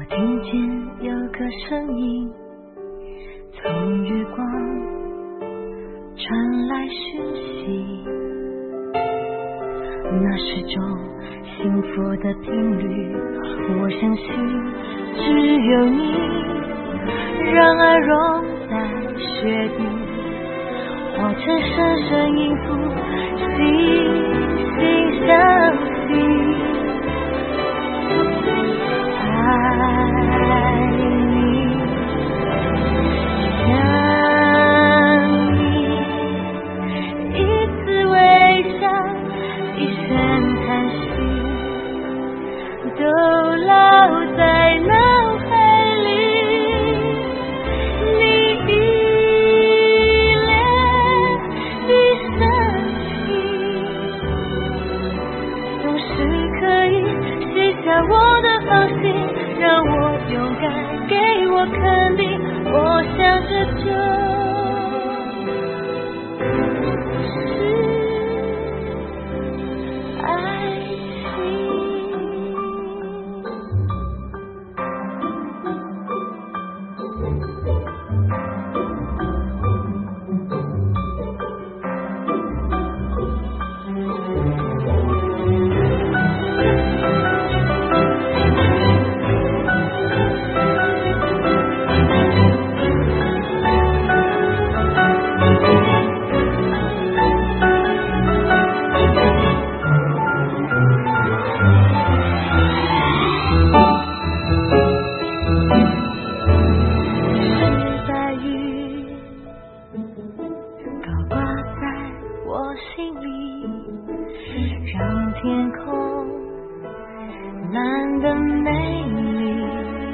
听见有个声音从月光传来讯息，那是种幸福的频率，我相信只有你让爱融在雪地，化成声声音符，心心相惜。爱你，想你，一次微笑，一声叹息，都烙在脑海里。你依恋的深情，总是可以写下我的放心，让我勇敢，给我肯定，我想这就是爱情。让天空蓝得美丽，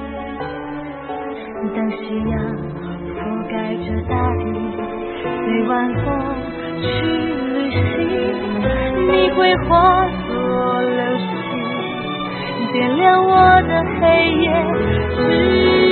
当夕阳覆盖着大地，随晚风去旅行，你会化作流星，点亮我的黑夜。